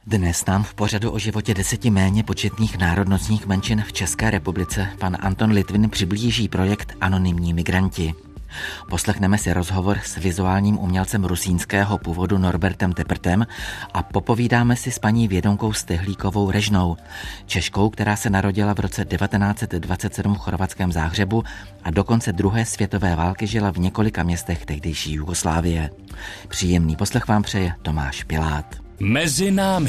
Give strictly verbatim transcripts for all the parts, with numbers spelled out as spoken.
Dnes nám v pořadu o životě deseti méně početných národnostních menšin v České republice pan Anton Litvin přiblíží projekt Anonymní migranti. Poslechneme si rozhovor s vizuálním umělcem rusínského původu Norbertem Teprtem a popovídáme si s paní Vědomkou Stehlíkovou Režnou, Češkou, která se narodila v roce devatenáct set dvacet sedm v chorvatském Záhřebu a do konce druhé světové války žila v několika městech tehdejší Jugoslávie. Příjemný poslech vám přeje Tomáš Pilát. Mezi námi.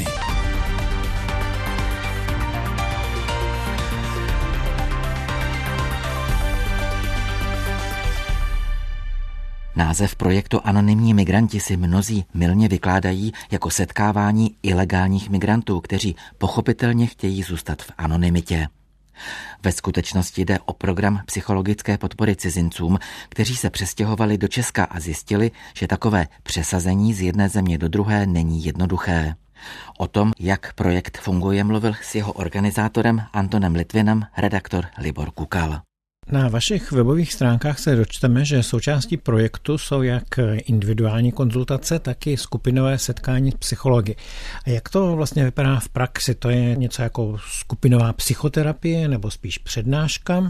Název projektu Anonymní migranti si mnozí mylně vykládají jako setkávání ilegálních migrantů, kteří pochopitelně chtějí zůstat v anonymitě. Ve skutečnosti jde o program psychologické podpory cizincům, kteří se přestěhovali do Česka a zjistili, že takové přesazení z jedné země do druhé není jednoduché. O tom, jak projekt funguje, mluvil s jeho organizátorem Antonem Litvinem redaktor Libor Kukal. Na vašich webových stránkách se dočteme, že součástí projektu jsou jak individuální konzultace, tak i skupinové setkání s psychologi. A jak to vlastně vypadá v praxi? To je něco jako skupinová psychoterapie nebo spíš přednáška?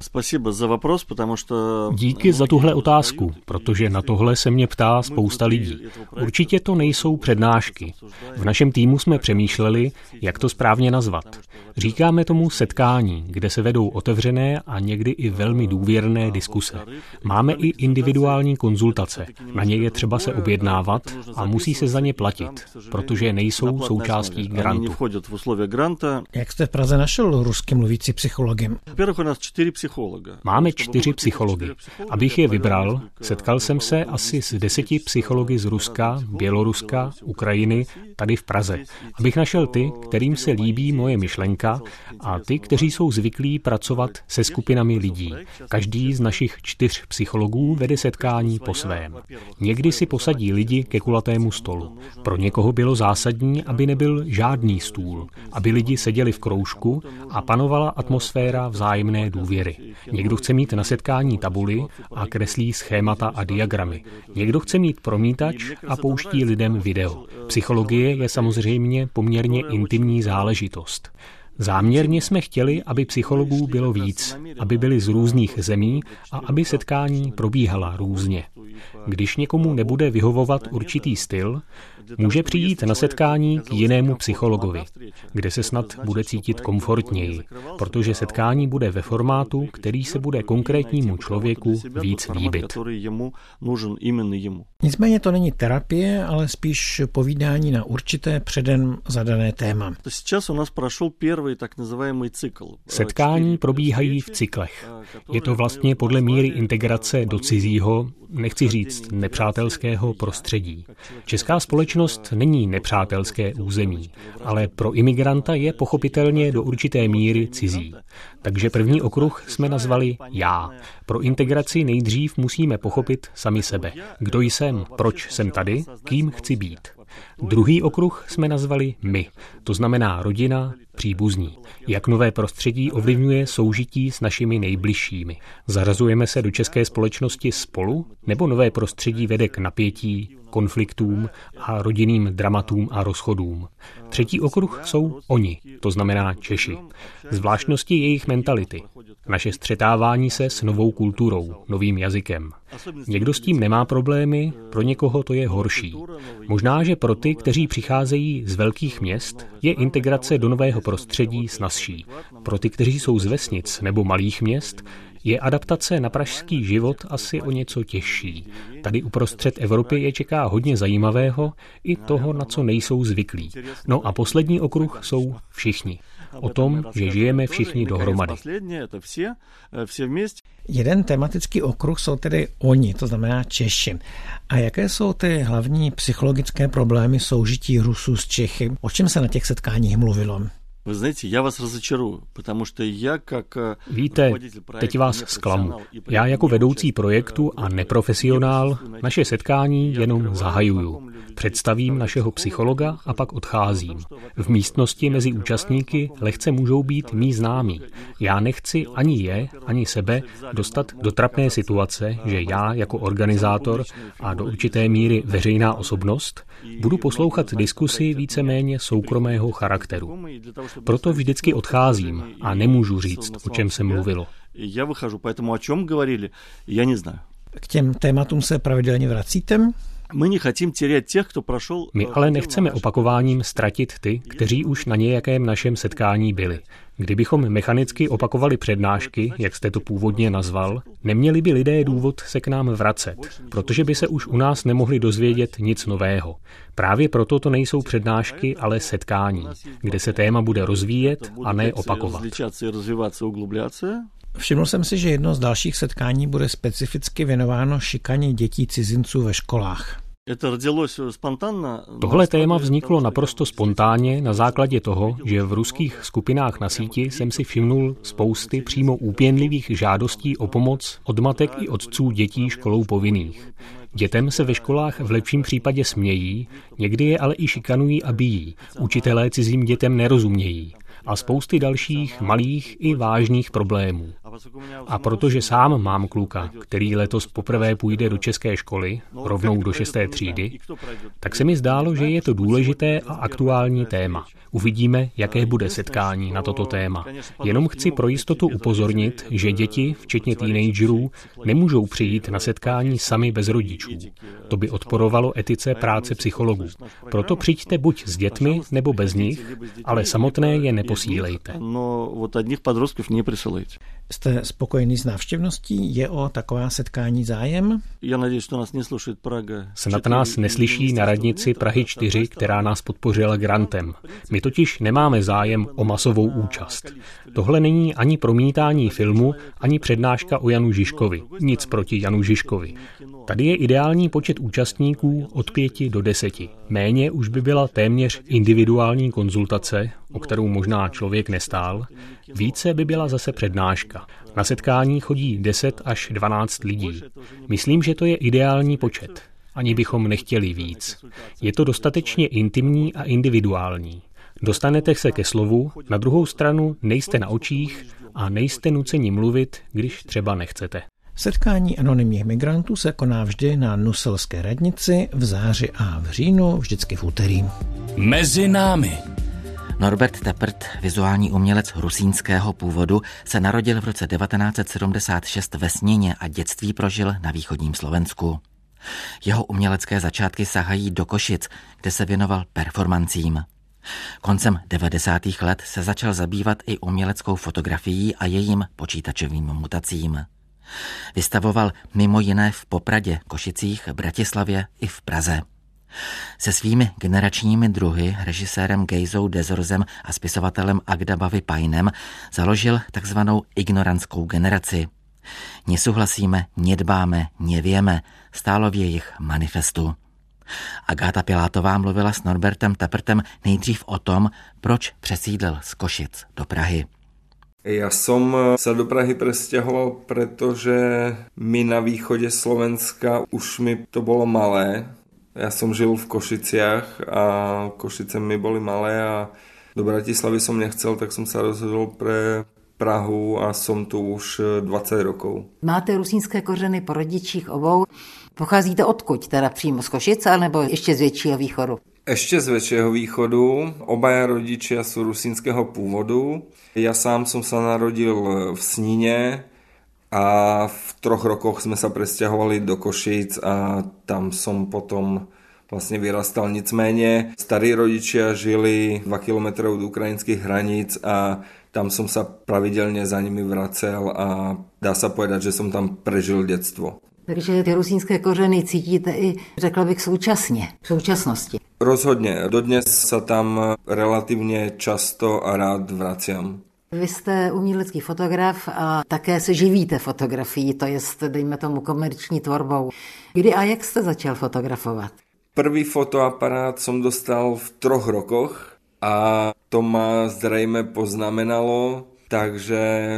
Díky za tuhle otázku, protože na tohle se mě ptá spousta lidí. Určitě to nejsou přednášky. V našem týmu jsme přemýšleli, jak to správně nazvat. Říkáme tomu setkání, kde se vedou otevřené a někdy i velmi důvěrné diskuse. Máme i individuální konzultace. Na ně je třeba se objednávat a musí se za ně platit, protože nejsou součástí grantu. Jak jste v Praze našel rusky mluvící psychologi? Máme čtyři psychology. Abych je vybral, setkal jsem se asi s deseti psychology z Ruska, Běloruska, Ukrajiny, tady v Praze. Abych našel ty, kterým se líbí moje myšlenka a ty, kteří jsou zvyklí pracovat se skupinami lidí. Každý z našich čtyř psychologů vede setkání po svém. Někdy si posadí lidi ke kulatému stolu. Pro někoho bylo zásadní, aby nebyl žádný stůl, aby lidi seděli v kroužku a panovala atmosféra vzájemné důvěry. Někdo chce mít na setkání tabuli a kreslí schémata a diagramy. Někdo chce mít promítač a pouští lidem video. Psychologie je samozřejmě poměrně intimní záležitost. Záměrně jsme chtěli, aby psychologů bylo víc, aby byli z různých zemí a aby setkání probíhala různě. Když někomu nebude vyhovovat určitý styl, může přijít na setkání k jinému psychologovi, kde se snad bude cítit komfortněji, protože setkání bude ve formátu, který se bude konkrétnímu člověku víc líbit. Nicméně to není terapie, ale spíš povídání na určité předem zadané téma. Setkání probíhají v cyklech. Je to vlastně podle míry integrace do cizího, nechci říct nepřátelského prostředí. Česká společnost není nepřátelské území, ale pro imigranta je pochopitelně do určité míry cizí. Takže první okruh jsme nazvali já. Pro integraci nejdřív musíme pochopit sami sebe. Kdo jsem, proč jsem tady, kým chci být. Druhý okruh jsme nazvali my, to znamená rodina, příbuzní. Jak nové prostředí ovlivňuje soužití s našimi nejbližšími. Zařazujeme se do české společnosti spolu, nebo nové prostředí vede k napětí, konfliktům a rodinným dramatům a rozchodům. Třetí okruh jsou oni, to znamená Češi. Zvláštnosti jejich mentality. Naše střetávání se s novou kulturou, novým jazykem. Někdo s tím nemá problémy, pro někoho to je horší. Možná, že pro ty, kteří přicházejí z velkých měst, je integrace do nového prostředí snazší. Pro ty, kteří jsou z vesnic nebo malých měst, je adaptace na pražský život asi o něco těžší. Tady uprostřed Evropy je čeká hodně zajímavého i toho, na co nejsou zvyklí. No a poslední okruh jsou všichni. O tom, že žijeme všichni dohromady. Jeden tematický okruh jsou tedy oni, to znamená Češi. A jaké jsou ty hlavní psychologické problémy soužití Rusů s Čechy? O čem se na těch setkáních mluvilo? Víte, teď vás zklamu. Já jako vedoucí projektu a neprofesionál naše setkání jenom zahajuju. Představím našeho psychologa a pak odcházím. V místnosti mezi účastníky lehce můžou být mí známí. Já nechci ani je, ani sebe dostat do trapné situace, že já jako organizátor a do určité míry veřejná osobnost budu poslouchat diskusi víceméně soukromého charakteru. Proto vždycky odcházím a nemůžu říct, o čem se mluvilo. K těm tématům se pravidelně vracíte? My ale nechceme opakováním ztratit ty, kteří už na nějakém našem setkání byli. Kdybychom mechanicky opakovali přednášky, jak jste to původně nazval, neměli by lidé důvod se k nám vracet, protože by se už u nás nemohli dozvědět nic nového. Právě proto to nejsou přednášky, ale setkání, kde se téma bude rozvíjet a ne opakovat. Všiml jsem si, že jedno z dalších setkání bude specificky věnováno šikaně dětí cizinců ve školách. Tohle téma vzniklo naprosto spontánně na základě toho, že v ruských skupinách na síti jsem si všimnul spousty přímo úpěnlivých žádostí o pomoc od matek i otců dětí školou povinných. Dětem se ve školách v lepším případě smějí, někdy je ale i šikanují a bijí. Učitelé cizím dětem nerozumějí. A spousty dalších malých i vážných problémů. A protože sám mám kluka, který letos poprvé půjde do české školy, rovnou do šesté třídy, tak se mi zdálo, že je to důležité a aktuální téma. Uvidíme, jaké bude setkání na toto téma. Jenom chci pro jistotu upozornit, že děti, včetně teenagerů, nemůžou přijít na setkání sami bez rodičů. To by odporovalo etice práce psychologů. Proto přijďte buď s dětmi, nebo bez nich, ale samotné je neposílejte. Jste spokojený s návštěvností? Je o taková setkání zájem? Snad nás neslyší na radnici Prahy čtyři, která nás podpořila grantem. My totiž nemáme zájem o masovou účast. Tohle není ani promítání filmu, ani přednáška o Janu Žižkovi. Nic proti Janu Žižkovi. Tady je ideální počet účastníků od pěti do deseti. Méně už by byla téměř individuální konzultace, o kterou možná člověk nestál. Více by byla zase přednáška. Na setkání chodí deset až dvanáct lidí. Myslím, že to je ideální počet. Ani bychom nechtěli víc. Je to dostatečně intimní a individuální. Dostanete se ke slovu, na druhou stranu nejste na očích a nejste nuceni mluvit, když třeba nechcete. Setkání anonymních migrantů se koná vždy na Nuselské radnici v září a v říjnu, vždycky v úterý. Mezi námi. Norbert Teppert, vizuální umělec rusínského původu, se narodil v roce devatenáct set sedmdesát šest ve Sněně a dětství prožil na východním Slovensku. Jeho umělecké začátky sahají do Košic, kde se věnoval performancím. Koncem devadesátých let se začal zabývat i uměleckou fotografií a jejím počítačovým mutacím. Vystavoval mimo jiné v Popradě, Košicích, Bratislavě i v Praze. Se svými generačními druhy, režisérem Gejzou Dezorzem a spisovatelem Agda Bavy Pajnem založil takzvanou ignorantskou generaci. Nesouhlasíme, nedbáme, nevěme, stálo v jejich manifestu. Agáta Pilátová mluvila s Norbertem Teppertem nejdřív o tom, proč přesídlil z Košic do Prahy. Ja som sa do Prahy presťahoval, pretože my na východe Slovenska už mi to bolo malé. Ja som žil v Košiciach a Košice mi boli malé a do Bratislavy som nechcel, tak som sa rozhodol pre Prahu a som tu už dvacet rokov. Máte rusínské kořeny po rodičích obou. Pocházíte odkud? Teda přímo z Košic, alebo ještě z většího východu? Ešte z väčšieho východu. Obaja rodičia sú rusínskeho pôvodu. Ja sám som sa narodil v Snine a v troch rokoch sme sa presťahovali do Košíc a tam som potom vlastne vyrastal. Nicméně starí rodičia žili dva kilometre od ukrajinských hraníc a tam som sa pravidelne za nimi vracel a dá sa povedať, že som tam prežil detstvo. Takže ty rusínské kořeny cítíte i, řekla bych, současně, v současnosti. Rozhodně. Dodnes sa tam relatívne často a rád vraciam. Vy jste umělecký fotograf a také se živíte fotografií, to je, dejme tomu, komerční tvorbou. Kdy a jak jste začal fotografovat? Prvý fotoaparát som dostal v troch rokoch a to ma zrejme poznamenalo, takže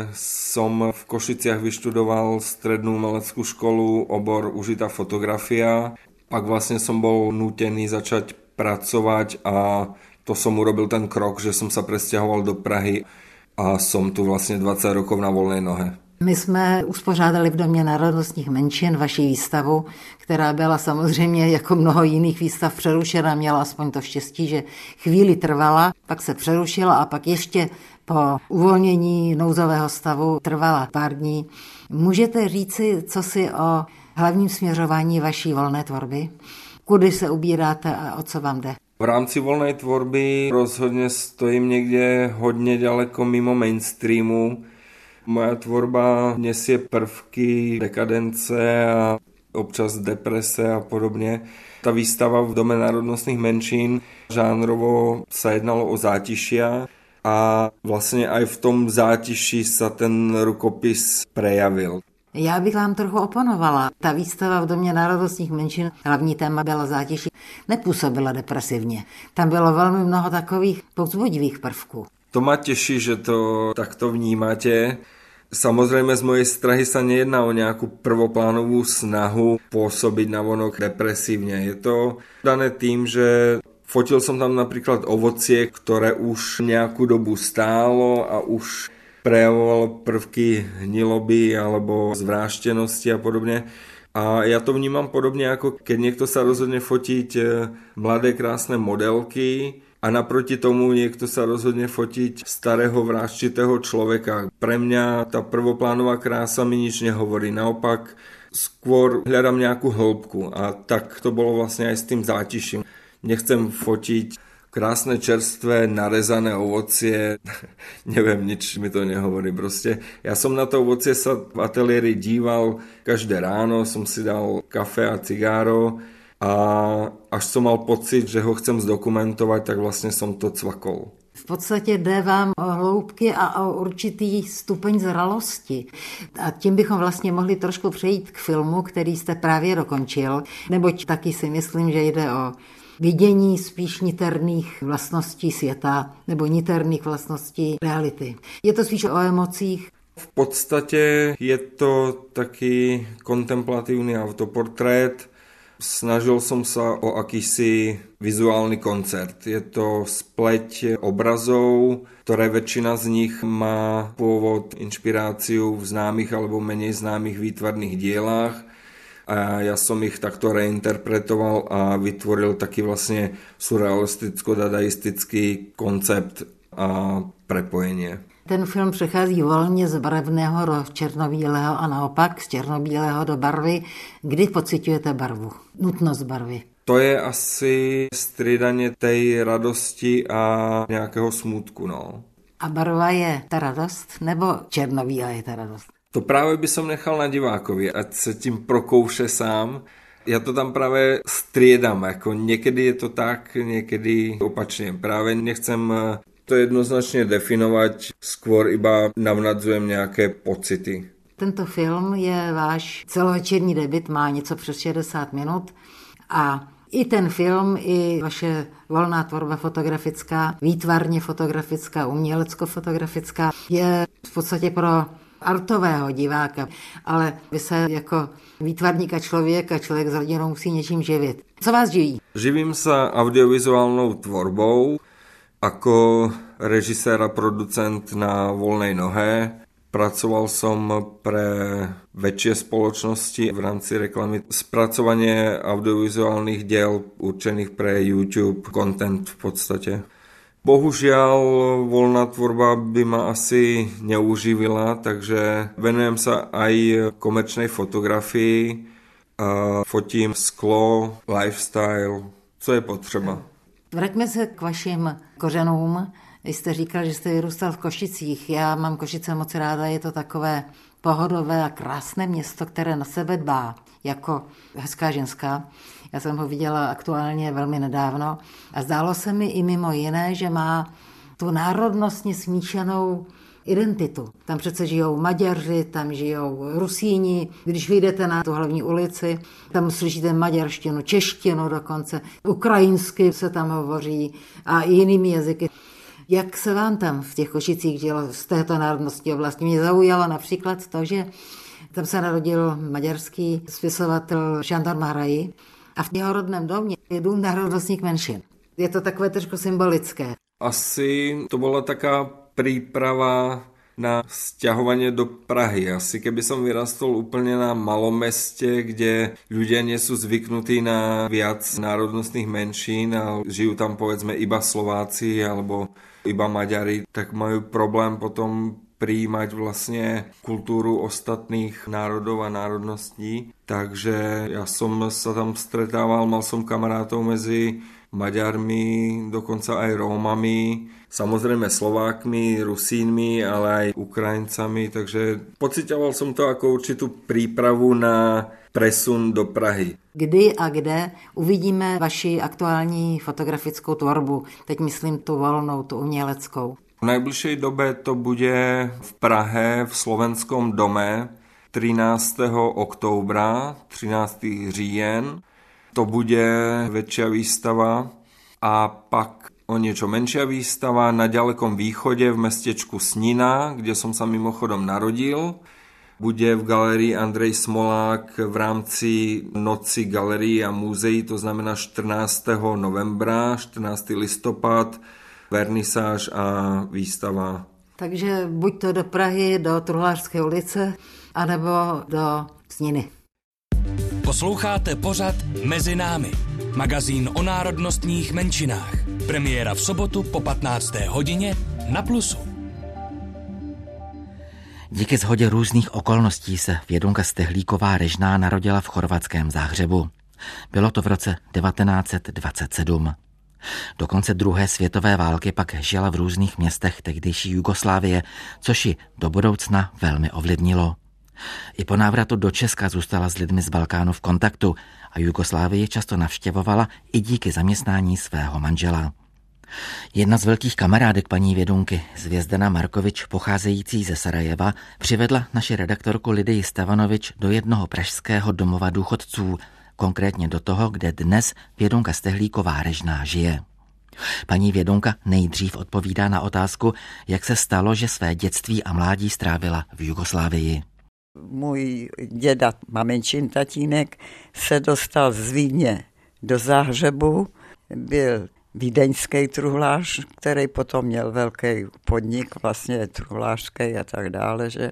som v Košiciach vyštudoval strednú umeleckú školu, obor užitá fotografia. Pak vlastne som bol nútený začať pracovať a to som urobil ten krok, že som sa presťahoval do Prahy a som tu vlastne dvadsať rokov na voľnej nohe. My jsme uspořádali v Domě národnostních menšin vaši výstavu, která byla samozřejmě jako mnoho jiných výstav přerušena, měla aspoň to štěstí, že chvíli trvala, pak se přerušila a pak ještě po uvolnění nouzového stavu trvala pár dní. Můžete říci, co si o hlavním směřování vaší volné tvorby? Kudy se ubíráte a o co vám jde? V rámci voľnej tvorby rozhodne stojím niekde hodne ďaleko mimo mainstreamu. Moja tvorba nesie prvky dekadence a občas deprese a podobne. Tá výstava v Dome národnostných menšín žánrovo sa jednalo o zátišia a vlastne aj v tom zátiši sa ten rukopis prejavil. Já bych vám trochu oponovala. Ta výstava v Domě národnostních menšin, hlavní téma byla zátiší, nepůsobila depresivně. Tam bylo velmi mnoho takových povzbudivých prvků. To ma teší, že to takto vnímate. Samozrejme z mojej strany sa nejedná o nejakú prvoplánovú snahu pôsobiť navonok depresívne. Je to dané tým, že fotil som tam napríklad ovocie, ktoré už nejakú dobu stálo a už prejavovalo prvky hniloby alebo zvráštenosti a podobne. A ja to vnímam podobne, ako keď niekto sa rozhodne fotiť mladé krásne modelky a naproti tomu niekto sa rozhodne fotiť starého vráščitého človeka. Pre mňa tá prvoplánová krása mi nič nehovorí. Naopak skôr hľadám nejakú hĺbku a tak to bolo vlastne aj s tým zátiším. Nechcem fotiť krásne čerstvé narezané ovocie, neviem, nič mi to nehovorí proste. Ja som na to ovocie sa v ateliéri díval každé ráno, som si dal kafe a cigáro a až som mal pocit, že ho chcem zdokumentovať, tak vlastne som to cvakol. V podstatě jde vám o hloubky a o určitý stupeň zralosti. A tím bychom vlastně mohli trošku přejít k filmu, který jste právě dokončil, neboť taky si myslím, že jde o vidění spíš niterných vlastností světa nebo niterných vlastností reality. Je to spíš o emocích. V podstate je to taký kontemplatívny autoportrét. Snažil som sa o akýsi vizuálny koncert. Je to spleť obrazov, ktoré väčšina z nich má pôvod, inšpiráciu v známych alebo menej známych výtvarných dielách. A ja som ich takto reinterpretoval a vytvoril taký vlastne surrealisticko-dadaistický koncept a prepojenie. Ten film přechází volně z barevného do černobílého a naopak z černobílého do barvy. Kdy pociťujete barvu? Nutnost barvy? To je asi striedanie tej radosti a nejakého smútku. No. A barva je ta radost nebo černobílá je ta radost? To práve by som nechal na divákovi, ať sa tím prokouše sám. Ja to tam práve striedam, ako niekedy je to tak, niekedy opačne. Práve nechcem to jednoznačne definovať, skôr iba navnadzujem nejaké pocity. Tento film je váš celovečerní debut, má něco přes šedesát minut a i ten film, i vaše volná tvorba fotografická, výtvarně fotografická, umělecko-fotografická je v podstatě pro artového diváka, ale vy se jako výtvarník a člověk a člověk s rodinou musí něčím živit. Co vás živí? Živím sa audiovizuálnou tvorbou ako režisér a producent na voľnej nohe. Pracoval som pre väčšie spoločnosti v rámci reklamy. Spracovanie audiovizuálnych diel určených pre YouTube, content v podstate. Bohužiaľ, voľná tvorba by ma asi neuživila, takže venujem sa aj komerčnej fotografii a fotím sklo, lifestyle, co je potřeba. Vraťme se k vašim kořenům. Vy jste říkal, že jste vyrůstal v Košicích. Já mám Košice moc ráda, je to takové pohodové a krásné město, které na sebe dbá, jako hezká ženská. Já jsem ho viděla aktuálně velmi nedávno a zdálo se mi i mimo jiné, že má tu národnostně smíšenou identitu. Tam přece žijou Maďaři, tam žijou Rusíni. Když vyjdete na tu hlavní ulici, tam slyšíte maďarštinu, češtinu dokonce, ukrajinsky se tam hovoří a i jinými jazyky. Jak se vám tam v těch Košicích žilo z této národnostní oblasti? Mě zaujalo například to, že tam se narodil maďarský spisovatel Sándor Márai a v jeho rodném domě je dům národnostních menšin. Je to takové trošku symbolické. Asi to bola taká príprava na sťahovanie do Prahy. Asi keby som vyrastol úplne na malom meste, kde ľudia nie sú zvyknutí na viac národnostných menšín a žijú tam povedzme iba Slováci alebo iba Maďari, tak majú problém potom prijímať vlastne kultúru ostatných národov a národností. Takže ja som sa tam stretával, mal som kamarátov medzi Maďarmi, dokonca aj Rómami, samozrejme Slovákmi, Rusínmi, ale aj Ukrajincami, takže pociťoval som to ako určitú prípravu na presun do Prahy. Kdy a kde uvidíme vaši aktuální fotografickou tvorbu? Teď myslím tu volnou, tu uměleckou. V najbližšej dobe to bude v Prahe v Slovenskom dome trinásteho októbra, trinásteho říjen. To bude väčšia výstava a pak o niečo menšia výstava na ďalekom východe v mestečku Snina, kde som sa mimochodom narodil. Bude v galérii Andrej Smolák v rámci Noci galérií a múzeí, to znamená štrnásteho novembra, štrnásteho listopad, vernisáž a výstava. Takže buď to do Prahy, do Truhlářské ulice, anebo do Sniny. Posloucháte pořad Mezi námi, magazín o národnostních menšinách. Premiéra v sobotu po patnácté hodině na Plusu. Díky shodě různých okolností se Vědunka Stehlíková Režná narodila v chorvatském Záhřebu. Bylo to v roce devatenáct set dvacet sedm. Do konce druhé světové války pak žila v různých městech tehdejší Jugoslávie, což ji do budoucna velmi ovlivnilo. I po návratu do Česka zůstala s lidmi z Balkánu v kontaktu a Jugoslávii často navštěvovala i díky zaměstnání svého manžela. Jedna z velkých kamarádek paní Vědunky, Zvězdana Markovič, pocházející ze Sarajeva, přivedla naši redaktorku Lidii Stavanovič do jednoho pražského domova důchodců, konkrétně do toho, kde dnes Vědunka Stehlíková Režná žije. Paní Vědunka nejdřív odpovídá na otázku, jak se stalo, že své dětství a mládí strávila v Jugoslávii. Můj děda, maminčin tatínek, se dostal z Vídně do Záhřebu, byl vídeňský truhlář, který potom měl velký podnik, vlastně truhlářský a tak dále. Že?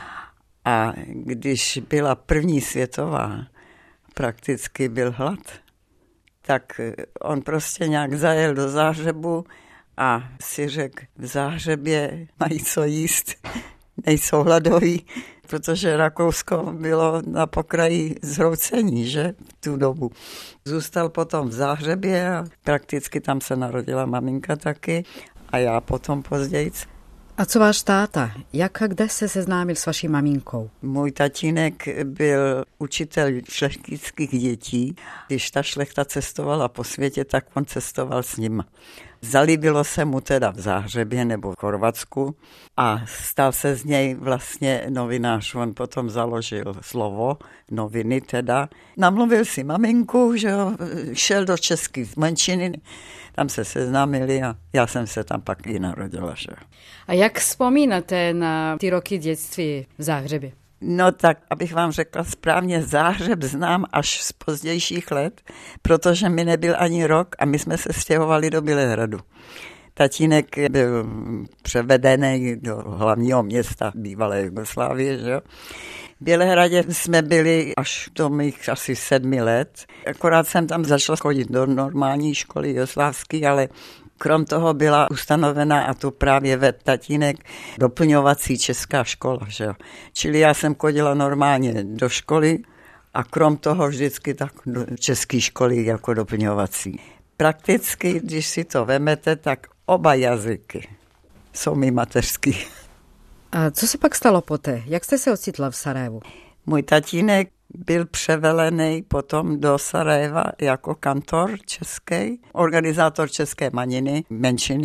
A když byla první světová, prakticky byl hlad, tak on prostě nějak zajel do Záhřebu a si řekl, v Záhřebě mají co jíst, nejsou hladoví, protože Rakousko bylo na pokraji zhroucení, že, v tu dobu. Zůstal potom v Záhřebě a prakticky tam se narodila maminka taky a já potom později. A co váš táta? Jak a kde se seznámil s vaší maminkou? Můj tatínek byl učitel šlechtických dětí. Když ta šlechta cestovala po světě, tak on cestoval s nima. Zalíbilo se mu teda v Záhřebě nebo v Chorvatsku a stal se z něj vlastně novinář. On potom založil Slovo, noviny teda. Namluvil si maminku, že šel do české menšiny, tam se seznámili a já jsem se tam pak i narodila. Že? A jak vzpomínáte na ty roky dětství v Záhřebě? No tak, abych vám řekla správně, Záhřeb znám až z pozdějších let, protože mi nebyl ani rok a my jsme se stěhovali do Bělehradu. Tatínek byl převedený do hlavního města bývalé Jugoslávie, že jo. V Bělehradě jsme byli až do mých asi sedmi let. Akorát jsem tam začala chodit do normální školy jugoslávské, ale krom toho byla ustanovena, a to právě ved tatínek, doplňovací česká škola. Že jo. Čili já jsem chodila normálně do školy a krom toho vždycky tak do české školy jako doplňovací. Prakticky, když si to vemete, tak oba jazyky jsou mi mateřský. A co se pak stalo poté? Jak jste se ocitla v Sarajevu? Můj tatínek byl převelený potom do Sarajeva jako kantor český, organizátor české maniny, menšiny.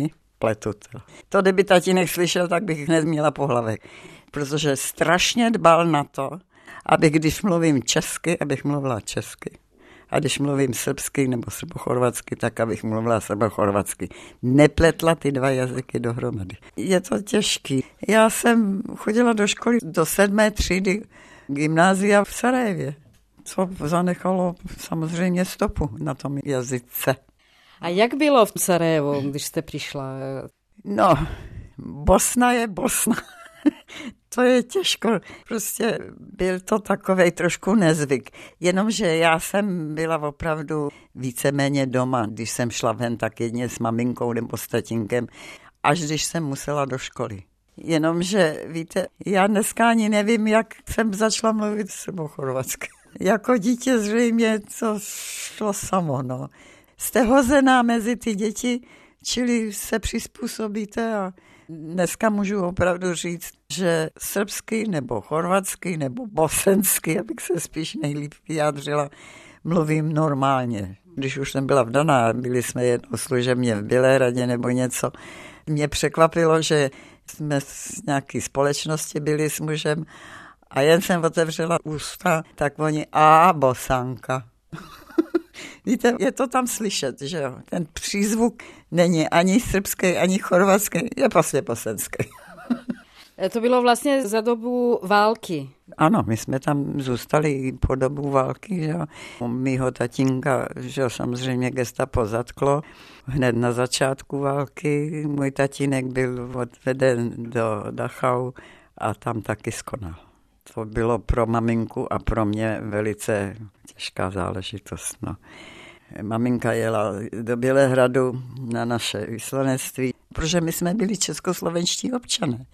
pletu. To, to kdyby tatínek slyšel, tak bych hned měla pohlavek. Protože strašně dbal na to, aby když mluvím česky, abych mluvila česky. A když mluvím srbsky nebo srbochorvatsky, tak abych mluvila srbochorvatsky. Nepletla ty dva jazyky dohromady. Je to těžký. Já jsem chodila do školy do sedmé třídy gymnázia v Sarajevě, co zanechalo samozřejmě stopu na tom jazyce. A jak bylo v Sarajevu, když jste přišla? No, Bosna je Bosna. To je těžko. Prostě byl to takovej trošku nezvyk. Jenomže já jsem byla opravdu víceméně doma. Když jsem šla ven, tak jedně s maminkou nebo s tatínkem, až když jsem musela do školy. Jenomže, víte, já dneska ani nevím, jak jsem začala mluvit srbochorvatsky. Jako dítě zřejmě to šlo samo, no. Jste hozená mezi ty děti, čili se přizpůsobíte a dneska můžu opravdu říct, že srbsky nebo chorvatsky nebo bosensky, abych se spíš nejlíp vyjádřila, mluvím normálně. Když už jsem byla vdaná, byli jsme jednou služebně v Bělehradě nebo něco, mě překvapilo, že jsme z nějaké společnosti byli s mužem a jen jsem otevřela ústa, tak oni, a bosanka. Víte, je to tam slyšet, že jo. Ten přízvuk není ani srbský, ani chorvatský, je prostě bosenský. To bylo vlastně za dobu války. Ano, my jsme tam zůstali po dobu války, že jo. Mýho tatínka, že jo, samozřejmě gestapo zatklo hned na začátku války. Můj tatínek byl odveden do Dachau a tam taky skonal. To bylo pro maminku a pro mě velice těžká záležitost, no. Maminka jela do Bělehradu na naše vyslanectví, protože my jsme byli českoslovenští občané.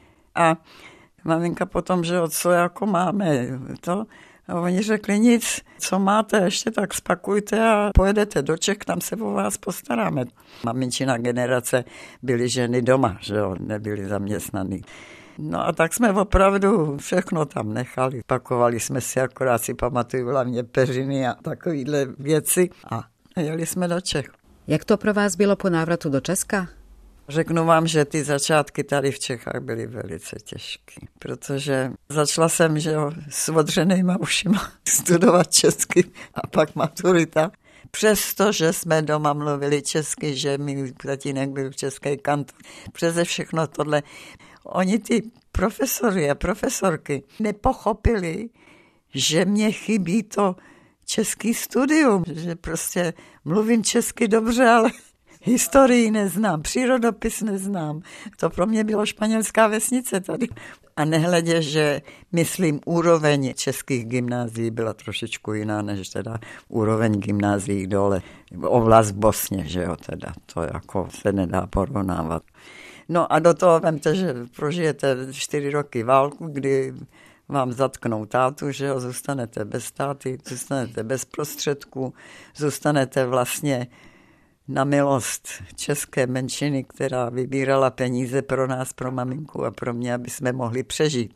A maminka potom, že co jako máme to, a oni řekli nic, co máte, ještě tak spakujte a pojedete do Čech, tam se o vás postaráme. Maminčina generace byly ženy doma, že jo, nebyly zaměstnaný. No a tak jsme opravdu všechno tam nechali. Pakovali jsme si, akorát si pamatuju hlavně peřiny a takovýhle věci a jeli jsme do Čech. Jak to pro vás bylo po návratu do Česka? Řeknu vám, že ty začátky tady v Čechách byly velice těžké, protože začala jsem, že jo, s odřenýma ušima studovat česky a pak maturita. Přestože jsme doma mluvili česky, že můj tatínek byl český kantor, přeze všechno tohle. Oni ty profesory a profesorky nepochopili, že mě chybí to český studium, že prostě mluvím česky dobře, ale historii neznám, přírodopis neznám. To pro mě bylo španělská vesnice tady. A nehledě, že myslím úroveň českých gymnázií byla trošičku jiná, než teda úroveň gymnázií dole. Oblast v Bosně, že jo, teda to jako se nedá porovnávat. No a do toho vemte, že prožijete čtyři roky válku, kdy vám zatknou tátu, že jo, zůstanete bez táty, zůstanete bez prostředků, zůstanete vlastně na milost české menšiny, která vybírala peníze pro nás, pro maminku a pro mě, aby jsme mohli přežít.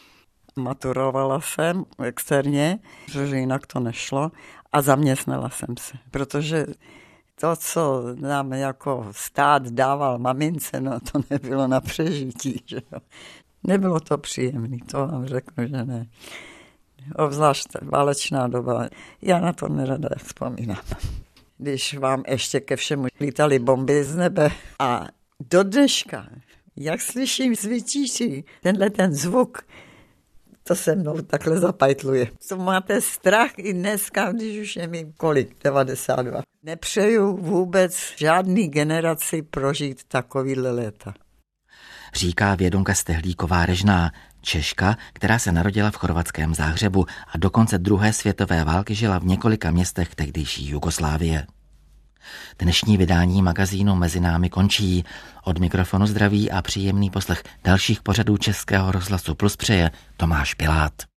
Maturovala jsem externě, protože jinak to nešlo a zaměstnala jsem se, protože to, co nám jako stát dával mamince, no to nebylo na přežití, že jo. Nebylo to příjemné, to vám řeknu, že ne. Obzvlášť válečná doba, já na to nerada vzpomínám. Když vám ještě ke všemu lítaly bomby z nebe a do dneška, jak slyším zvětící, tenhle ten zvuk, to se mnou takhle zapajtluje. To máte strach i dneska, když už je mi kolik, devadesát dva. Nepřeju vůbec žádný generaci prožít takovýhle léta. Říká Vědonka Stehlíková Režná, Češka, která se narodila v chorvatském Záhřebu a do konce druhé světové války žila v několika městech tehdejší Jugoslávie. Dnešní vydání magazínu Mezi námi končí. Od mikrofonu zdraví a příjemný poslech dalších pořadů Českého rozhlasu Plus přeje Tomáš Pilát.